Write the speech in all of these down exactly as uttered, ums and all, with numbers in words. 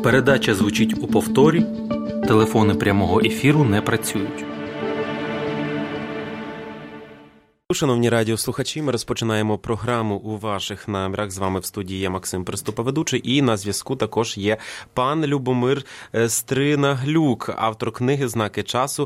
Передача звучить у повторі. Телефони прямого ефіру не працюють. Шановні радіослухачі, ми розпочинаємо програму у ваших намірах. З вами в студії є Максим Приступа, ведучий, і на зв'язку також є пан Любомир Стринаглюк, автор книги «Знаки часу.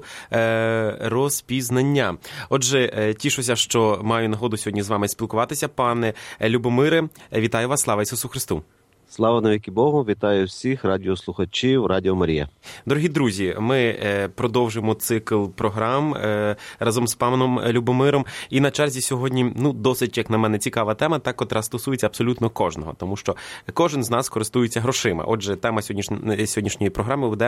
Розпізнання». Отже, тішуся, що маю нагоду сьогодні з вами спілкуватися. Пане Любомире, вітаю вас, слава Ісусу Христу! Слава навіки Богу, вітаю всіх радіослухачів Радіо Марія. Дорогі друзі, ми продовжимо цикл програм разом з паном Любомиром. І на черзі сьогодні, ну, досить, як на мене, цікава тема, та, котра стосується абсолютно кожного, тому що кожен з нас користується грошима. Отже, тема сьогоднішньої, сьогоднішньої програми буде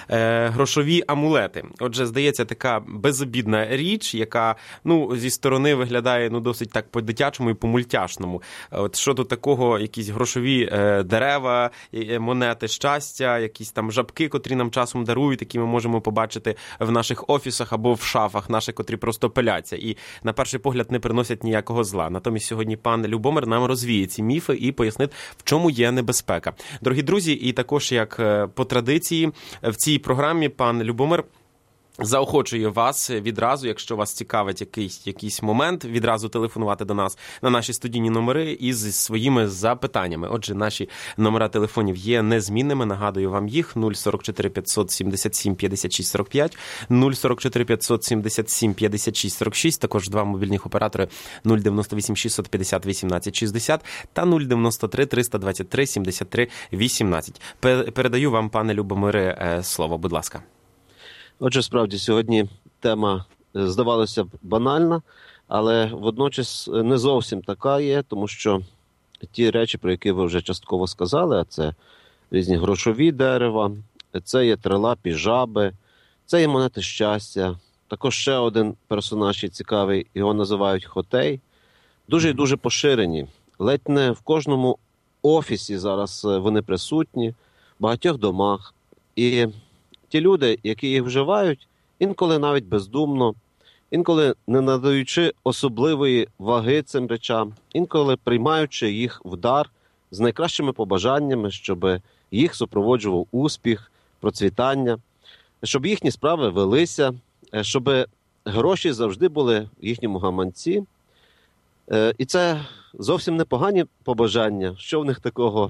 грошові амулети. Отже, здається, така безобідна річ, яка, ну, зі сторони виглядає, ну, досить так по-дитячому і по-мультяшному. От що тут такого, якісь грошові дерева, монети щастя, якісь там жабки, котрі нам часом дарують, які ми можемо побачити в наших офісах або в шафах наших, котрі просто пиляться і на перший погляд не приносять ніякого зла. Натомість сьогодні пан Любомир нам розвіє ці міфи і пояснить, в чому є небезпека. Дорогі друзі, і також, як по традиції, в цій програмі пан Любомир заохочує вас відразу, якщо вас цікавить якийсь, якийсь момент, відразу телефонувати до нас на наші студійні номери із своїми запитаннями. Отже, наші номера телефонів є незмінними. Нагадую вам їх: нуль сорок чотири п'ятсот сімдесят сім п'ятдесят шість сорок п'ять, нуль сорок чотири п'ятсот сімдесят сім п'ятдесят шість сорок шість, також два мобільних оператори нуль дев'яносто вісім шістсот п'ятдесят вісімнадцять шістдесят та нуль дев'яносто три триста двадцять три сімдесят три вісімнадцять. Передаю вам, пане Любомире, слово, будь ласка. Отже, справді, сьогодні тема, здавалося б, банальна, але водночас не зовсім така є, тому що ті речі, про які ви вже частково сказали, а це різні грошові дерева, це є трилапі жаби, це є монети щастя, також ще один персонаж є цікавий, його називають Хотей, дуже і дуже поширені. Ледь не в кожному офісі зараз вони присутні, в багатьох домах. І ті люди, які їх вживають, інколи навіть бездумно, інколи не надаючи особливої ваги цим речам, інколи приймаючи їх в дар з найкращими побажаннями, щоб їх супроводжував успіх, процвітання, щоб їхні справи велися, щоб гроші завжди були в їхньому гаманці. І це зовсім непогані побажання, що в них такого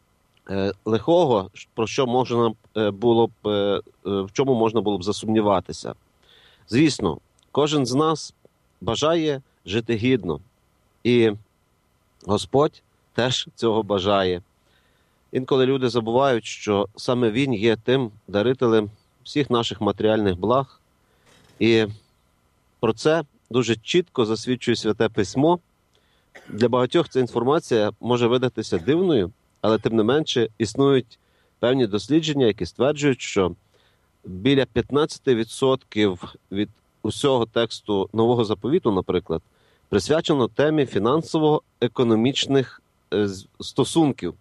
лихого, про що можна було б, в чому можна було б засумніватися. Звісно, кожен з нас бажає жити гідно. І Господь теж цього бажає. Інколи люди забувають, що саме Він є тим дарителем всіх наших матеріальних благ. І про це дуже чітко засвідчує Святе Письмо. Для багатьох ця інформація може видатися дивною, але тим не менше існують певні дослідження, які стверджують, що біля п'ятнадцять відсотків від усього тексту Нового Заповіту, наприклад, присвячено темі фінансово-економічних стосунків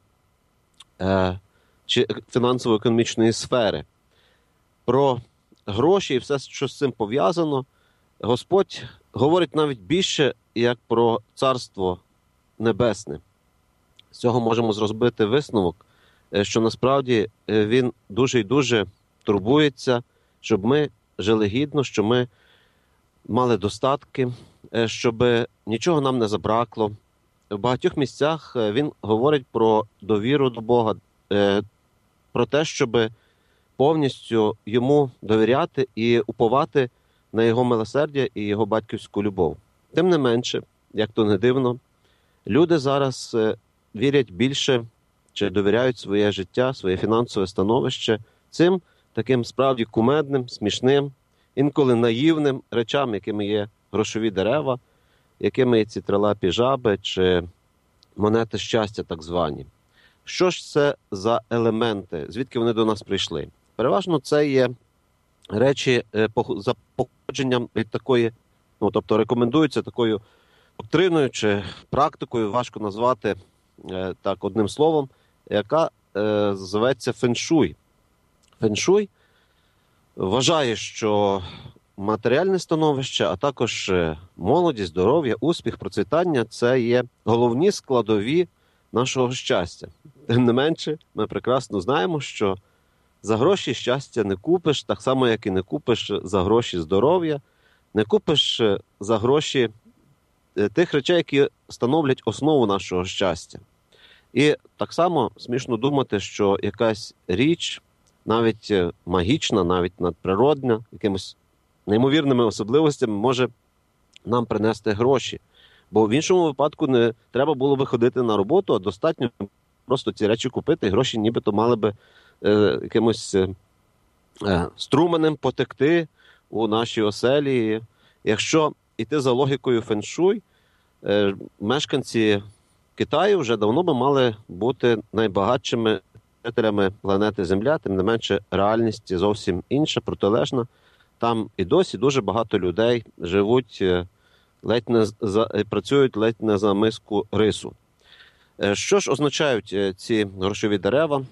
чи фінансово-економічної сфери. Про гроші і все, що з цим пов'язано, Господь говорить навіть більше, як про Царство Небесне. З цього можемо зробити висновок, що насправді Він дуже і дуже турбується, щоб ми жили гідно, щоб ми мали достатки, щоб нічого нам не забракло. В багатьох місцях Він говорить про довіру до Бога, про те, щоб повністю Йому довіряти і уповати на Його милосердя і Його батьківську любов. Тим не менше, як то не дивно, люди зараз вірять більше, чи довіряють своє життя, своє фінансове становище цим таким справді кумедним, смішним, інколи наївним речам, якими є грошові дерева, якими є ці трилапі жаби чи монети щастя так звані. Що ж це за елементи? Звідки вони до нас прийшли? Переважно це є речі за походженням від такої, ну, тобто рекомендуються такою доктриною чи практикою, важко назвати так одним словом, яка е, зветься феншуй. Феншуй вважає, що матеріальне становище, а також молодість, здоров'я, успіх, процвітання – це є головні складові нашого щастя. Тим не менше, ми прекрасно знаємо, що за гроші щастя не купиш, так само, як і не купиш за гроші здоров'я, не купиш за гроші тих речей, які становлять основу нашого щастя. І так само смішно думати, що якась річ, навіть магічна, навіть надприродна, якимось неймовірними особливостями може нам принести гроші. Бо в іншому випадку не треба було би ходити на роботу, а достатньо просто ці речі купити, і гроші нібито мали би е, якимось е, струменем потекти у нашій оселі. Якщо йти за логікою феншуй, е, мешканці Китаю вже давно би мали бути найбагатшими жителями планети Земля, тим не менше реальність зовсім інша, протилежна. Там і досі дуже багато людей живуть, ледь не за, працюють ледь не за миску рису. Що ж означають ці грошові дерева?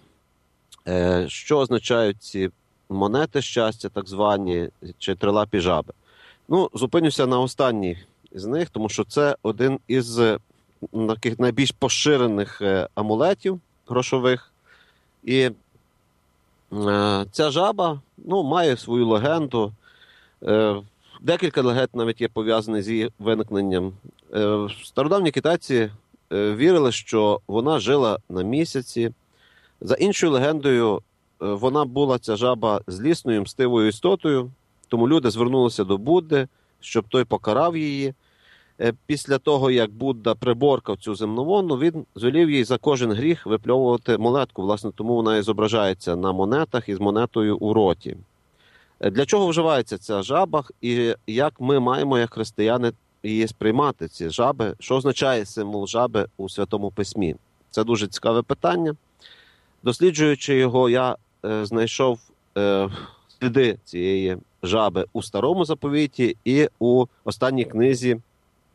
Що означають ці монети щастя, так звані, чи трилапі жаби? Ну, зупинюся на останній з них, тому що це один із таких найбільш поширених амулетів грошових. І е, ця жаба, ну, має свою легенду. Е, декілька легенд навіть є пов'язані з її виникненням. Е, стародавні китайці е, вірили, що вона жила на місяці. За іншою легендою, е, вона була, ця жаба, злісною, мстивою істотою, тому люди звернулися до Будди, щоб той покарав її. Після того, як Будда приборкав цю земноводну, він звелів їй за кожен гріх випльовувати монетку. Власне, тому вона і зображається на монетах із монетою у роті. Для чого вживається ця жаба і як ми маємо, як християни, її сприймати, ці жаби? Що означає символ жаби у Святому Письмі? Це дуже цікаве питання. Досліджуючи його, я е, знайшов е, сліди цієї жаби у Старому Заповіті і у останній книзі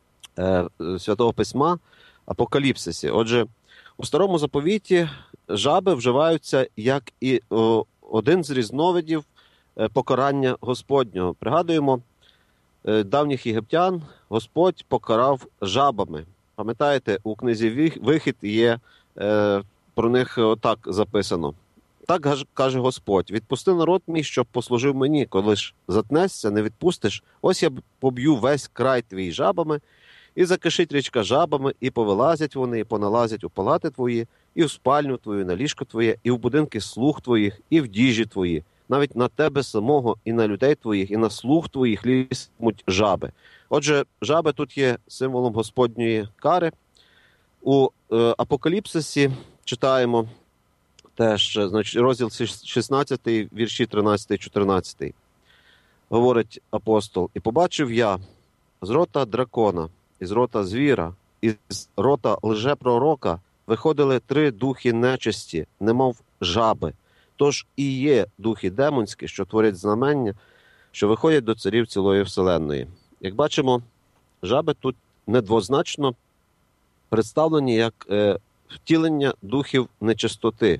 Святого Письма Апокаліпсисі. Отже, у Старому Заповіті жаби вживаються як і о, один з різновидів покарання Господнього. Пригадуємо, давніх єгиптян Господь покарав жабами. Пам'ятаєте, у книзі Вихід є е, про них так записано. Так каже Господь: відпусти народ мій, щоб послужив мені. Коли ж затнешся, не відпустиш, ось я поб'ю весь край твій жабами, і закишить річка жабами, і повилазять вони, і поналазять у палати твої, і в спальню твою, і на ліжко твоє, і в будинки слуг твоїх, і в діжі твої. Навіть на тебе самого, і на людей твоїх, і на слуг твоїх лізтимуть жаби. Отже, жаби тут є символом Господньої кари. У е, Апокаліпсисі читаємо теж, значить, розділ шістнадцятий, вірші тринадцятий чотирнадцятий. Говорить апостол: «І побачив я з рота дракона, із рота звіра, із рота лжепророка виходили три духи нечисті, немов жаби. Тож і є духи демонські, що творять знамення, що виходять до царів цілої вселенної». Як бачимо, жаби тут недвозначно представлені як е, втілення духів нечистоти.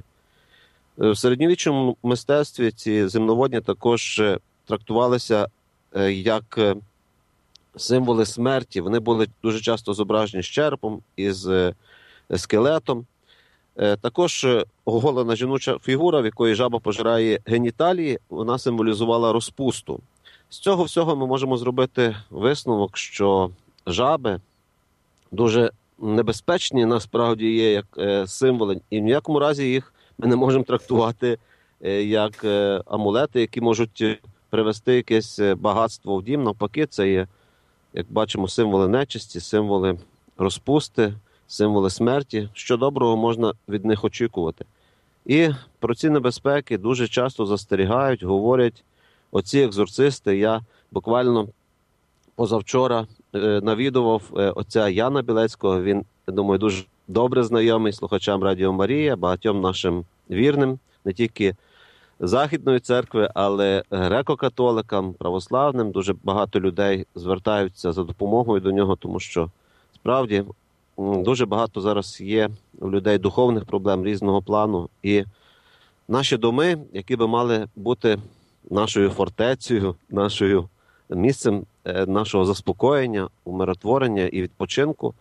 В середньовічному мистецтві ці земноводні також трактувалися е, як е, символи смерті. Вони були дуже часто зображені з черепом, із е, скелетом. Е, також оголена жіноча фігура, в якої жаба пожирає геніталії, вона символізувала розпусту. З цього всього ми можемо зробити висновок, що жаби дуже небезпечні насправді є як е, символи, і в ніякому разі їх ми не можемо трактувати е, як е, амулети, які можуть привести якесь багатство в дім. Навпаки, це є, як бачимо, символи нечисті, символи розпусти, символи смерті. Що доброго можна від них очікувати? І про ці небезпеки дуже часто застерігають, говорять оці екзорцисти. Я буквально позавчора е, навідував е, отця Яна Білецького. Він, я думаю, дуже добре знайомий слухачам Радіо Марія, багатьом нашим вірним, не тільки Західної церкви, але греко-католикам, православним. Дуже багато людей звертаються за допомогою до нього, тому що справді дуже багато зараз є у людей духовних проблем різного плану. І наші доми, які би мали бути нашою фортецею, нашою місцем нашого заспокоєння, умиротворення і відпочинку,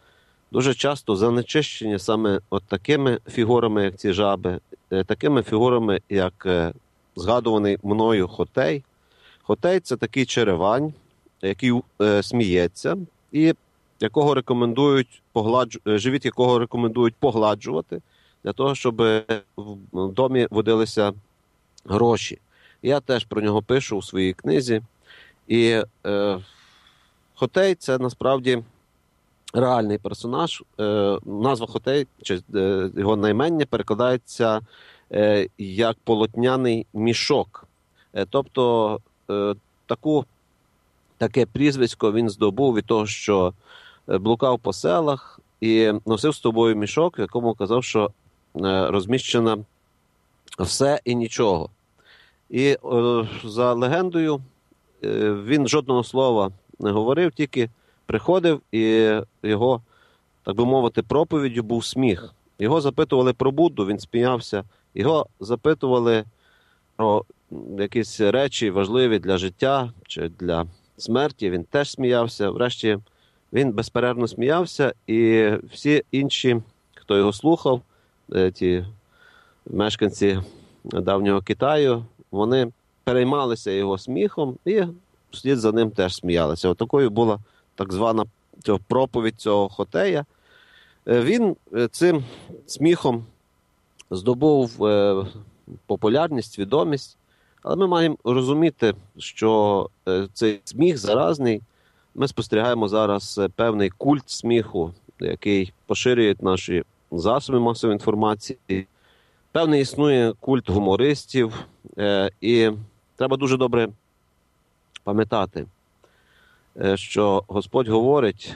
дуже часто занечищені саме от такими фігурами, як ці жаби, такими фігурами, як згадуваний мною Хотей. Хотей – це такий черевань, який е, сміється, і якого рекомендують погладжу... живіт якого рекомендують погладжувати, для того, щоб в домі водилися гроші. Я теж про нього пишу у своїй книзі. І е, Хотей – це насправді реальний персонаж. Е, назва Хотей, чи е, його наймення перекладається е, як полотняний мішок. Е, тобто е, таку, таке прізвисько він здобув від того, що блукав по селах і носив з собою мішок, в якому казав, що е, розміщено все і нічого. І е, за легендою е, він жодного слова не говорив, тільки приходив, і його, так би мовити, проповіддю був сміх. Його запитували про Будду, він сміявся. Його запитували про якісь речі важливі для життя чи для смерті, він теж сміявся. Врешті він безперервно сміявся, і всі інші, хто його слухав, ті мешканці давнього Китаю, вони переймалися його сміхом і вслід за ним теж сміялися. Отакою була так звана проповідь цього Хотея. Він цим сміхом здобув популярність, відомість, але ми маємо розуміти, що цей сміх заразний. Ми спостерігаємо зараз певний культ сміху, який поширюють наші засоби масової інформації. Певний існує культ гумористів, і треба дуже добре пам'ятати, що Господь говорить,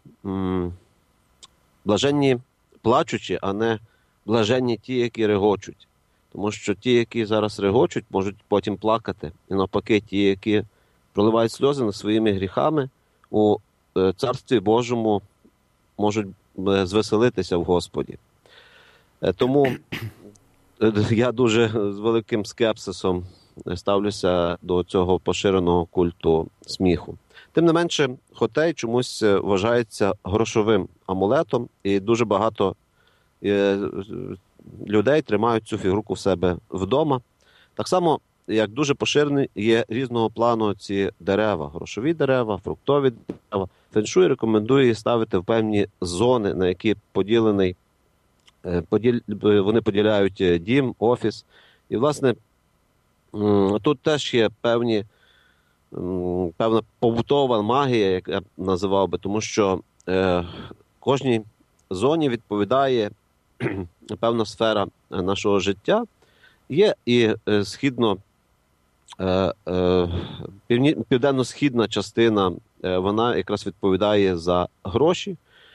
блаженні плачучі, а не блаженні ті, які регочуть. Тому що ті, які зараз регочуть, можуть потім плакати. І навпаки, ті, які проливають сльози над своїми гріхами, у Царстві Божому можуть звеселитися в Господі. Тому я дуже з великим скепсисом ставлюся до цього поширеного культу сміху. Тим не менше, Хотей чомусь вважається грошовим амулетом, і дуже багато людей тримають цю фігурку в себе вдома. Так само, як дуже поширені є різного плану ці дерева, грошові дерева, фруктові дерева. Феншуй рекомендує їх ставити в певні зони, на які поділений, поділ, вони поділяють дім, офіс. І, власне, тут теж є певні, певна побутова магія, як я називав би, тому що е, кожній зоні відповідає певна сфера нашого життя. Є і е, східно Е, е, південно-східна частина, е, вона якраз відповідає за гроші,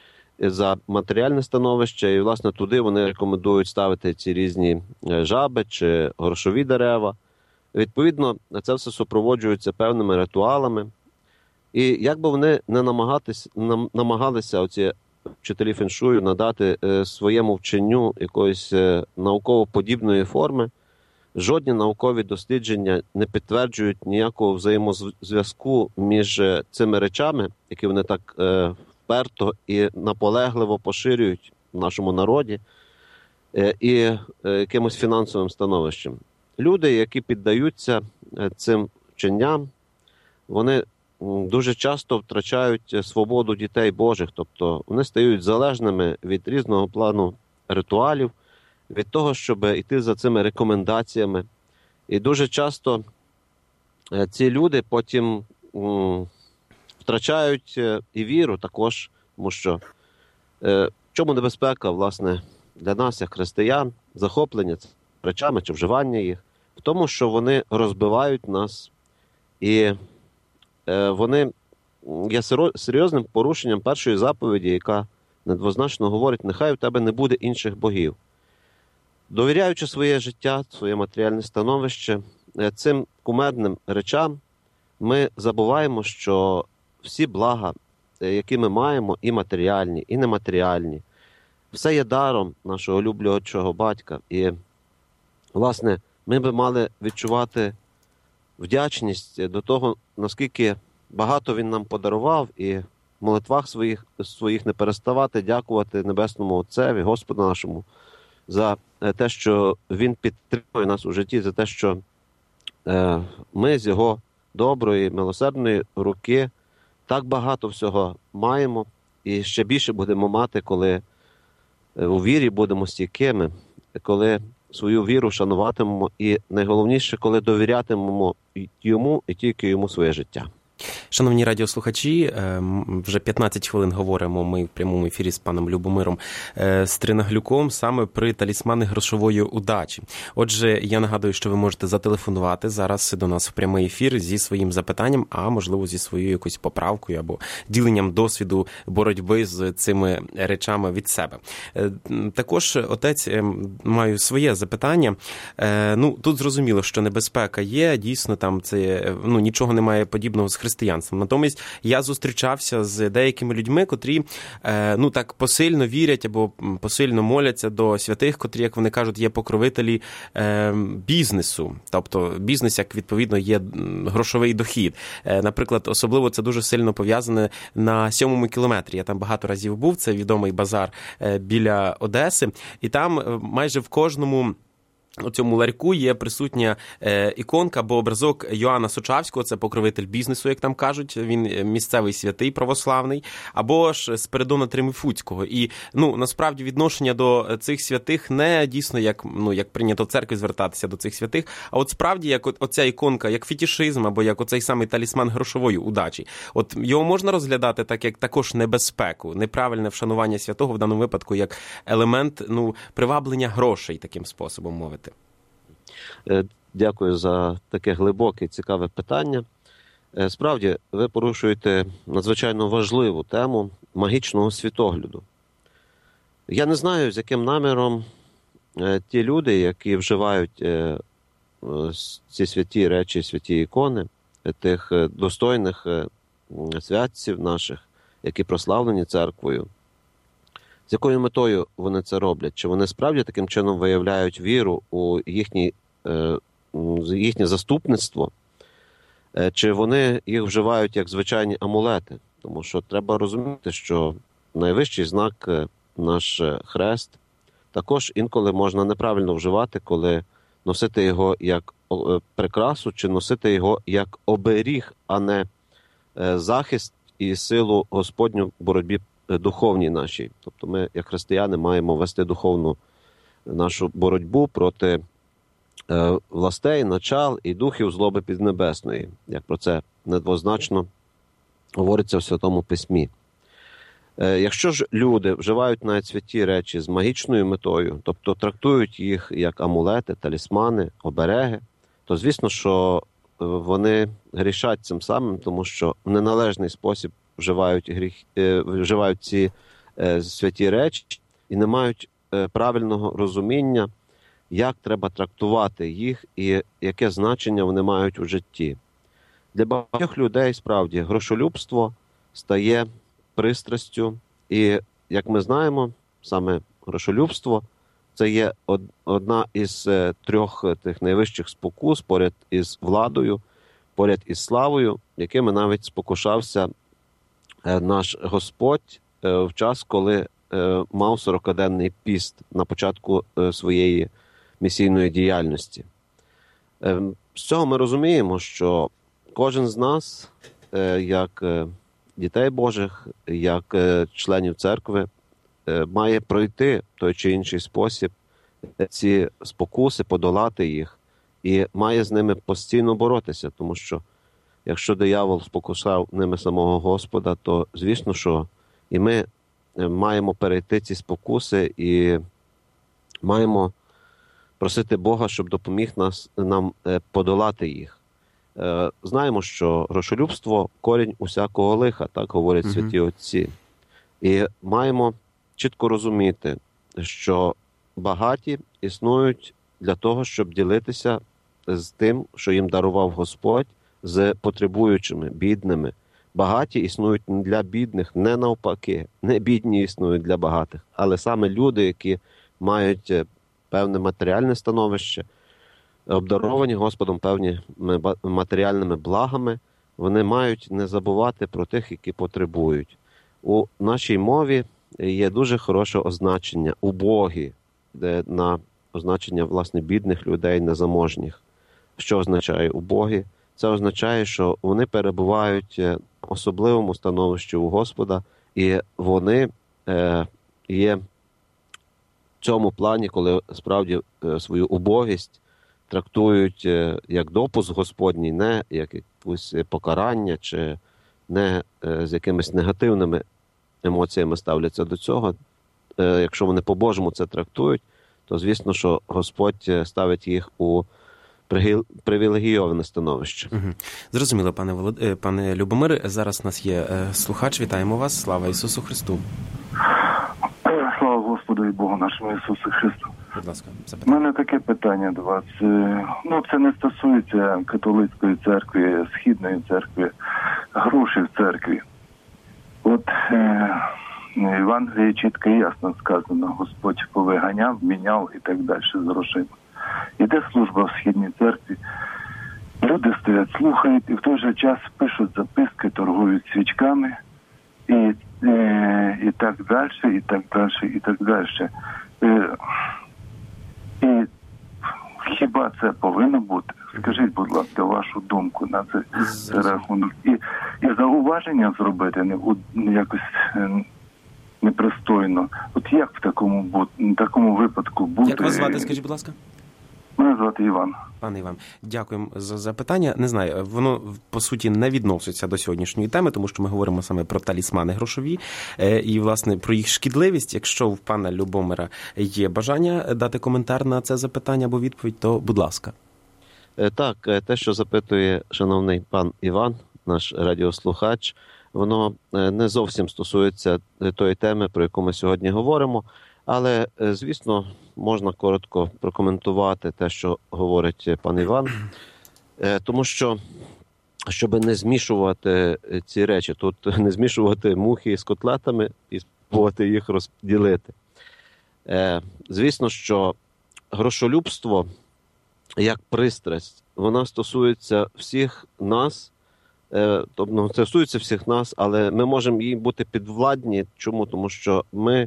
за матеріальне становище, і, власне, туди вони рекомендують ставити ці різні жаби чи грошові дерева. Відповідно, це все супроводжується певними ритуалами. І як би вони не намагалися, оці вчителі феншую, надати е, своєму вченню якоїсь е, науково-подібної форми, жодні наукові дослідження не підтверджують ніякого взаємозв'язку між цими речами, які вони так е, вперто і наполегливо поширюють в нашому народі, е, і е, якимось фінансовим становищем. Люди, які піддаються цим вченням, вони дуже часто втрачають свободу дітей Божих, тобто вони стають залежними від різного плану ритуалів, від того, щоб йти за цими рекомендаціями. І дуже часто ці люди потім м, втрачають і віру також, тому що е, в чому небезпека, власне, для нас, як християн, захоплення речами чи вживання їх, в тому, що вони розбивають нас, і е, вони є серйозним порушенням першої заповіді, яка недвозначно говорить: нехай у тебе не буде інших богів. Довіряючи своє життя, своє матеріальне становище цим кумедним речам, ми забуваємо, що всі блага, які ми маємо, і матеріальні, і нематеріальні, все є даром нашого люблячого батька. І, власне, ми би мали відчувати вдячність до того, наскільки багато він нам подарував, і в молитвах своїх, своїх не переставати дякувати Небесному Отцеві, Господу нашому, за те, що Він підтримує нас у житті, за те, що ми з Його доброї, милосердної руки так багато всього маємо і ще більше будемо мати, коли у вірі будемо стійкими, коли свою віру шануватимемо і, найголовніше, коли довірятимемо Йому і тільки Йому своє життя. Шановні радіослухачі, вже п'ятнадцять хвилин говоримо ми в прямому ефірі з паном Любомиром Стринаглюком саме при талісмани грошової удачі. Отже, я нагадую, що ви можете зателефонувати зараз до нас в прямий ефір зі своїм запитанням, а можливо зі своєю якоюсь поправкою або діленням досвіду боротьби з цими речами від себе. Також, отець, маю своє запитання. Ну, тут зрозуміло, що небезпека є, дійсно там це, ну, нічого немає подібного з християнством. Натомість я зустрічався з деякими людьми, котрі, ну, так посильно вірять або посильно моляться до святих, котрі, як вони кажуть, є покровителі бізнесу. Тобто бізнес, як відповідно, є грошовий дохід. Наприклад, особливо це дуже сильно пов'язане на сьомому кілометрі. Я там багато разів був, це відомий базар біля Одеси, і там майже в кожному у цьому ларьку є присутня е, іконка або образок Йоанна Сочавського, це покровитель бізнесу, як там кажуть, він місцевий святий православний, або ж Спиридона Тримифуцького. І, ну, насправді відношення до цих святих не дійсно, як, ну, як прийнято в церкві звертатися до цих святих, а от справді, як от, оця іконка, як фетішизм, або як оцей самий талісман грошової удачі. От його можна розглядати так, як також небезпеку, неправильне вшанування святого в даному випадку, як елемент, ну, приваблення грошей, таким способом мовити. Дякую за таке глибоке і цікаве питання. Справді, ви порушуєте надзвичайно важливу тему магічного світогляду. Я не знаю, з яким наміром ті люди, які вживають ці святі речі, святі ікони, тих достойних святців наших, які прославлені церквою, з якою метою вони це роблять? Чи вони справді таким чином виявляють віру у їхній, е, їхнє заступництво? Е, чи вони їх вживають як звичайні амулети? Тому що треба розуміти, що найвищий знак, наш хрест, також інколи можна неправильно вживати, коли носити його як прикрасу, чи носити його як оберіг, а не захист і силу Господню в боротьбі духовній нашій. Тобто ми, як християни, маємо вести духовну нашу боротьбу проти е, властей, начал і духів злоби піднебесної, як про це недвозначно говориться в Святому Письмі. Е, якщо ж люди вживають навіть святі речі з магічною метою, тобто трактують їх як амулети, талісмани, обереги, то звісно, що вони грішать цим самим, тому що в неналежний спосіб вживають, гріх, вживають ці е, святі речі і не мають е, правильного розуміння, як треба трактувати їх і яке значення вони мають у житті. Для багатьох людей, справді, грошолюбство стає пристрастю, і, як ми знаємо, саме грошолюбство – це є одна із е, трьох тих найвищих спокус поряд із владою, поряд із славою, якими навіть спокушався наш Господь в час, коли мав сорокаденний піст на початку своєї місійної діяльності. З цього ми розуміємо, що кожен з нас, як дітей Божих, як членів церкви, має пройти в той чи інший спосіб ці спокуси, подолати їх, і має з ними постійно боротися, тому що якщо диявол спокушав ними самого Господа, то звісно, що і ми маємо перейти ці спокуси і маємо просити Бога, щоб допоміг нас, нам подолати їх. Знаємо, що грошолюбство – корінь усякого лиха, так говорять mm-hmm. святі отці. І маємо чітко розуміти, що багаті існують для того, щоб ділитися з тим, що їм дарував Господь, з потребуючими, бідними. Багаті існують не для бідних, не навпаки. Не бідні існують для багатих, але саме люди, які мають певне матеріальне становище, обдаровані Господом певні матеріальними благами, вони мають не забувати про тих, які потребують. У нашій мові є дуже хороше означення «убогі», де на означення, власне, бідних людей, незаможніх. Що означає «убогі»? Це означає, що вони перебувають в особливому становищі у Господа, і вони е, є в цьому плані, коли справді е, свою убогість трактують е, як допуск Господній, не як якесь покарання, чи не е, з якимись негативними емоціями ставляться до цього. Е, якщо вони по-божому це трактують, то звісно, що Господь ставить їх у привілегійоване становище. Угу. Зрозуміло, пане Волод... пане Любомире. Зараз у нас є слухач. Вітаємо вас. Слава Ісусу Христу. Слава Господу і Богу нашому Ісусу Христу. Будь ласка, У мене таке питання до вас. Ну, це не стосується католицької церкви, східної церкви, грошей в церкві. От е... в Євангелії чітко і ясно сказано, Господь повиганяв, міняв і так далі з грошима. Іде служба в східній церкві, люди стоять, слухають, і в той же час пишуть записки, торгують свічками, і, і, і так далі, і так далі, і так далі. І, і хіба це повинно бути? Скажіть, будь ласка, вашу думку на цей рахунок. І, і зауваження зробити не, не якось непристойно. От як в такому, в такому випадку бути? Як вас звати, скажіть, будь ласка? Мене звати Іван. Пане Іван, дякуємо за запитання. Не знаю, воно, по суті, не відноситься до сьогоднішньої теми, тому що ми говоримо саме про талісмани грошові і, власне, про їх шкідливість. Якщо в пана Любомира є бажання дати коментар на це запитання або відповідь, то, будь ласка. Так, те, що запитує шановний пан Іван, наш радіослухач, воно не зовсім стосується тої теми, про яку ми сьогодні говоримо, але, звісно, можна коротко прокоментувати те, що говорить пан Іван, тому що, щоб не змішувати ці речі, тут не змішувати мухи з котлетами і спробувати їх розділити. Звісно, що грошолюбство, як пристрасть, вона стосується всіх нас, тобто це стосується всіх нас, але ми можемо їй бути підвладні. Чому? Тому що ми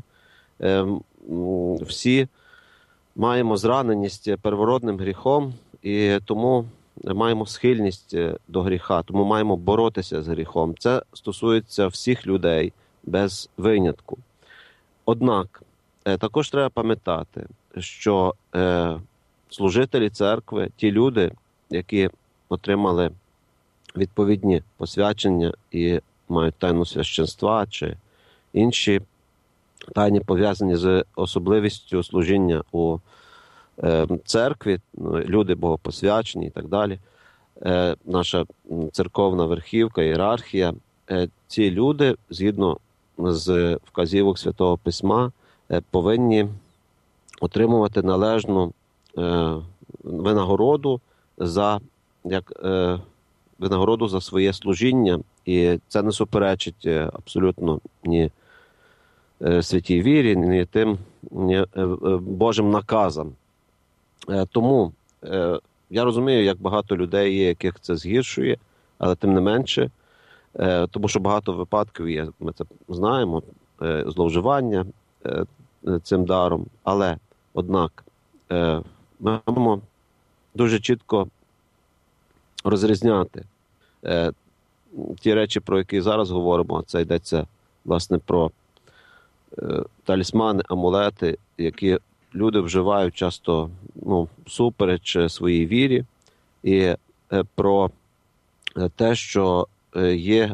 всі маємо зраненість первородним гріхом, і тому маємо схильність до гріха, тому маємо боротися з гріхом. Це стосується всіх людей без винятку. Однак, також треба пам'ятати, що служителі церкви, ті люди, які отримали відповідні посвячення і мають тайну священства чи інші тайні, пов'язані з особливістю служіння у е, церкві, люди богопосвячені і так далі, е, наша церковна верхівка, ієрархія, е, ці люди, згідно з вказівок Святого Письма, е, повинні отримувати належну е, винагороду за, як, е, винагороду за своє служіння, і це не суперечить абсолютно ні святій вірі, ні тим ні Божим наказам. Тому я розумію, як багато людей є, яких це згіршує, але тим не менше, тому що багато випадків є, ми це знаємо, зловживання цим даром, але, однак, ми маємо дуже чітко розрізняти ті речі, про які зараз говоримо. Це йдеться, власне, про талісмани, амулети, які люди вживають часто, ну, супереч своїй вірі, і про те, що є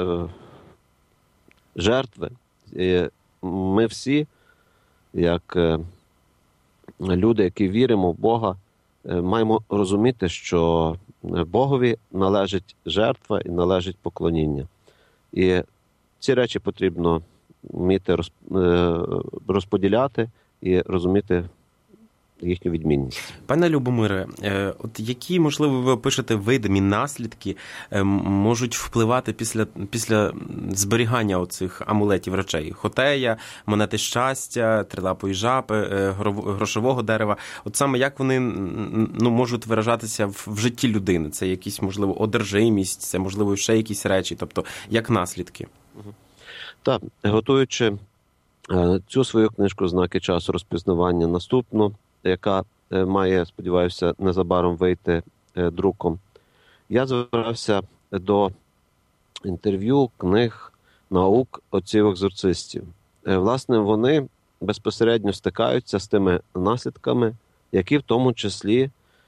жертви. І ми всі, як люди, які віримо в Бога, маємо розуміти, що Богові належить жертва і належить поклоніння. І ці речі потрібно вміти розподіляти і розуміти їхню відмінність. Пане Любомире, от які, можливо, ви опишете видимі наслідки можуть впливати після, після зберігання оцих амулетів речей? Хотея, монети щастя, трилапої жаби, грошового дерева. От саме як вони, ну, можуть виражатися в, в житті людини? Це якісь, можливо, одержимість, це, можливо, ще якісь речі, тобто як наслідки? Так, готуючи цю свою книжку «Знаки часу розпізнавання», наступну, яка має, сподіваюся, незабаром вийти друком, я звертався до інтерв'ю, книг, наук отців-екзорцистів. Власне, вони безпосередньо стикаються з тими наслідками, які в тому числі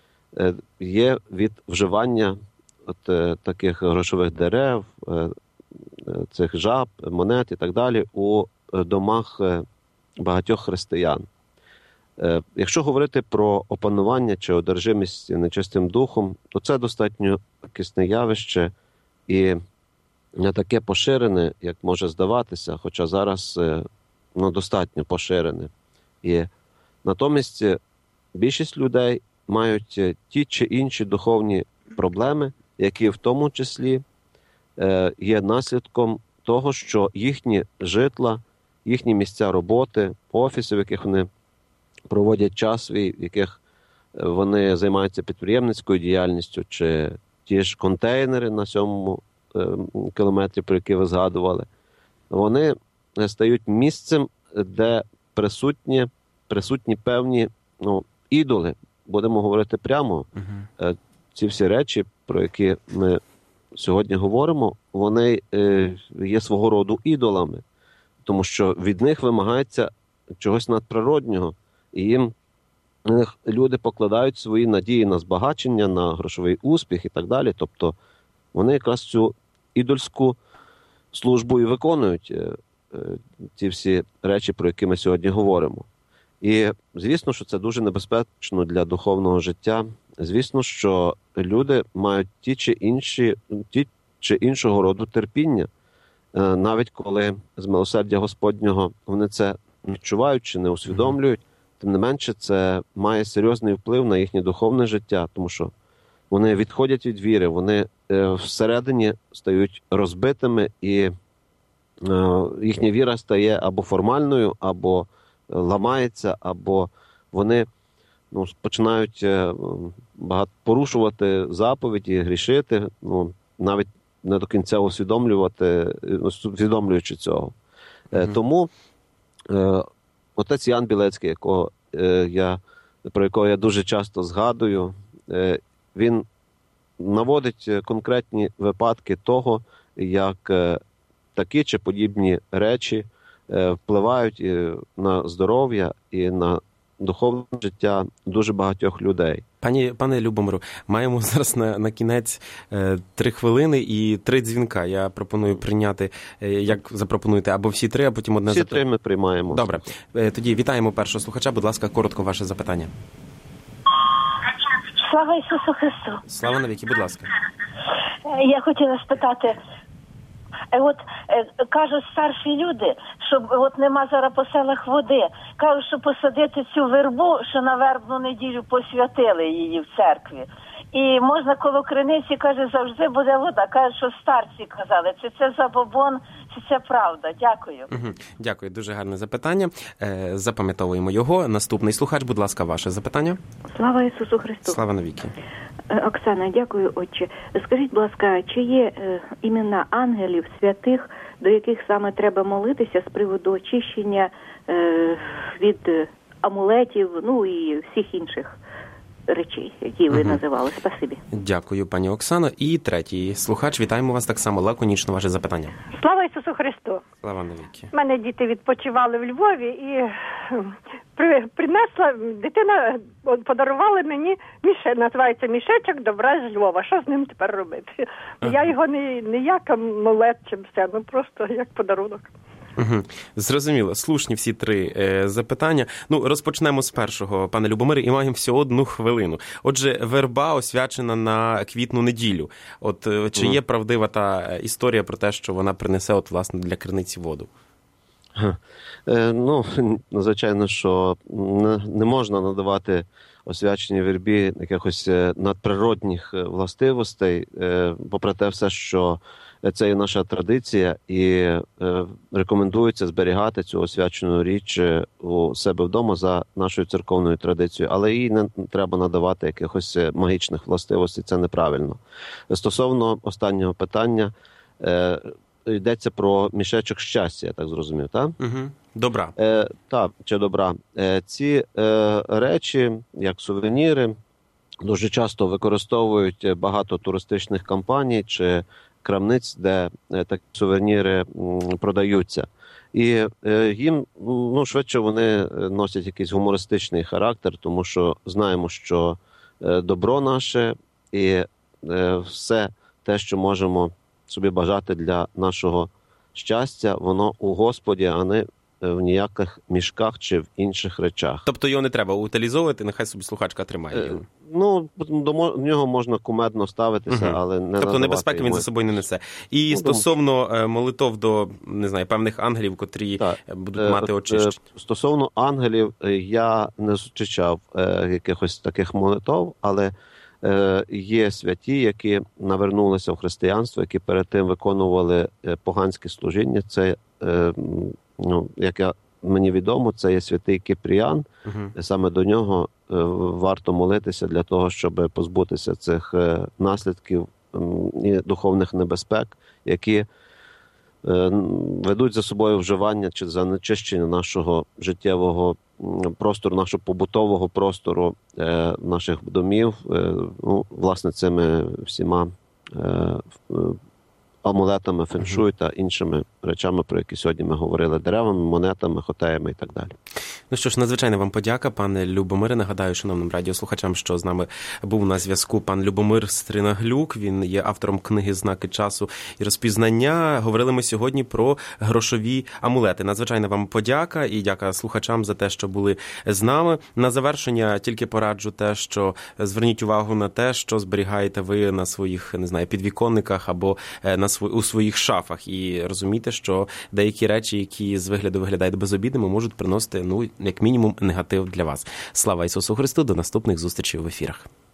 є від вживання от таких грошових дерев, цих жаб, монет і так далі у домах багатьох християн. Якщо говорити про опанування чи одержимість нечистим духом, то це достатньо кисне явище і не таке поширене, як може здаватися, хоча зараз ну, достатньо поширене. І натомість більшість людей мають ті чи інші духовні проблеми, які в тому числі є наслідком того, що їхні житла, їхні місця роботи, офіси, в яких вони проводять час свій, в яких вони займаються підприємницькою діяльністю, чи ті ж контейнери на сьомому кілометрі, про які ви згадували, вони стають місцем, де присутні, присутні певні ну, ідоли. Будемо говорити прямо. Uh-huh. Ці всі речі, про які ми сьогодні говоримо, вони є свого роду ідолами, тому що від них вимагається чогось надприроднього, і їм люди покладають свої надії на збагачення, на грошовий успіх і так далі. Тобто вони якраз цю ідольську службу і виконують, ці всі речі, про які ми сьогодні говоримо. І звісно, що це дуже небезпечно для духовного життя. Звісно, що люди мають ті чи інші, ті чи іншого роду терпіння, навіть коли з милосердя Господнього вони це не відчувають чи не усвідомлюють, тим не менше це має серйозний вплив на їхнє духовне життя, тому що вони відходять від віри, вони всередині стають розбитими, і їхня віра стає або формальною, або ламається, або вони ну, починають багато порушувати заповіді, грішити, ну, навіть не до кінця усвідомлювати, усвідомлюючи цього. Mm-hmm. Тому е, отець Ян Білецький, якого, е, я, про якого я дуже часто згадую, е, він наводить конкретні випадки того, як е, такі чи подібні речі е, впливають і на здоров'я і на духовне життя дуже багатьох людей. Пані, пане Любомиру, маємо зараз на, на кінець е, три хвилини і три дзвінка. Я пропоную прийняти, е, як запропонуєте, або всі три, а потім одне запитання. Всі три ми приймаємо. Добре. Е, тоді вітаємо першого слухача. Будь ласка, коротко ваше запитання. Слава Ісусу Христу! Слава навіки, будь ласка. Я хотіла спитати, от кажуть старші люди, що от нема зараз по селах води. Кажуть, що посадити цю вербу, що на вербну неділю посвятили її в церкві. І можна коло криниці, каже, завжди буде вода. Каже, що старці казали, чи це забобон, чи це правда. Дякую. Угу. Дякую, дуже гарне запитання. Е, запам'ятовуємо його. Наступний слухач, будь ласка, ваше запитання. Слава Ісусу Христу. Слава навіки. Оксана, дякую, отче. Скажіть, будь ласка, чи є е, імена ангелів, святих, до яких саме треба молитися з приводу очищення е, від амулетів, ну і всіх інших речей, які ви угу. називали? Спасибі. Дякую, пані Оксано. І третій слухач, вітаємо вас так само, лаконічно ваше запитання. Слава Ісусу Христу! Слава навіки. У мене діти відпочивали в Львові і при, принесла, дитина подарувала мені мішечок, називається мішечок добра з Львова. Що з ним тепер робити? Ага. Я його не, не як амулет чи все, ну просто як подарунок. Угу. Зрозуміло. Слушні всі три е, запитання. Ну, розпочнемо з першого, пане Любомире, і маємо всього одну хвилину. Отже, верба освячена на квітну неділю. От е, чи є правдива та історія про те, що вона принесе, от, власне, для криниці воду? Е, ну, звичайно, що не, не можна надавати освяченій вербі якихось надприродних властивостей, е, попри те все, що це є наша традиція, і е, рекомендується зберігати цю освячену річ у себе вдома за нашою церковною традицією, але їй не треба надавати якихось магічних властивостей, це неправильно. Стосовно останнього питання, е, йдеться про мішечок щастя, я так зрозумів, так? Угу. Добра. Е, так, чи добра. Е, ці е, речі, як сувеніри, дуже часто використовують багато туристичних компаній чи крамниць, де е, такі сувеніри м, продаються. І е, їм, ну, швидше вони носять якийсь гумористичний характер, тому що знаємо, що е, добро наше і е, все те, що можемо собі бажати для нашого щастя, воно у Господі, а не в ніяких мішках чи в інших речах. Тобто його не треба утилізовувати, нехай собі слухачка тримає його. Е, ну, до нього можна кумедно ставитися, угу. але не Тобто небезпеки йому... він за собою не несе. І ну, стосовно тому... молитов до, не знаю, певних ангелів, котрі так. будуть е, мати очищення. Стосовно ангелів, я не зустрічав е, якихось таких молитов, але е, є святі, які навернулися в християнство, які перед тим виконували поганське служіння. Це е, ну, як я, мені відомо, це є святий Кіпріян. Uh-huh. Саме до нього е, варто молитися для того, щоб позбутися цих е, наслідків е, і духовних небезпек, які е, ведуть за собою вживання чи занечищення нашого життєвого простору, нашого побутового простору, е, наших домів, е, ну, власне, цими всіма е, амулетами, феншуй та іншими речами, про які сьогодні ми говорили, деревами, монетами, хотеями і так далі. Ну що ж, надзвичайно вам подяка, пане Любомире. Нагадаю шановним радіослухачам, що з нами був на зв'язку пан Любомир Стринаглюк. Він є автором книги «Знаки часу і розпізнання». Говорили ми сьогодні про грошові амулети. Надзвичайно вам подяка і дяка слухачам за те, що були з нами. На завершення тільки пораджу те, що зверніть увагу на те, що зберігаєте ви на своїх, не знаю, підвіконниках або на у своїх шафах. І розумійте, що деякі речі, які з вигляду виглядають безобідними, можуть приносити, ну, як мінімум, негатив для вас. Слава Ісусу Христу, до наступних зустрічей в ефірах.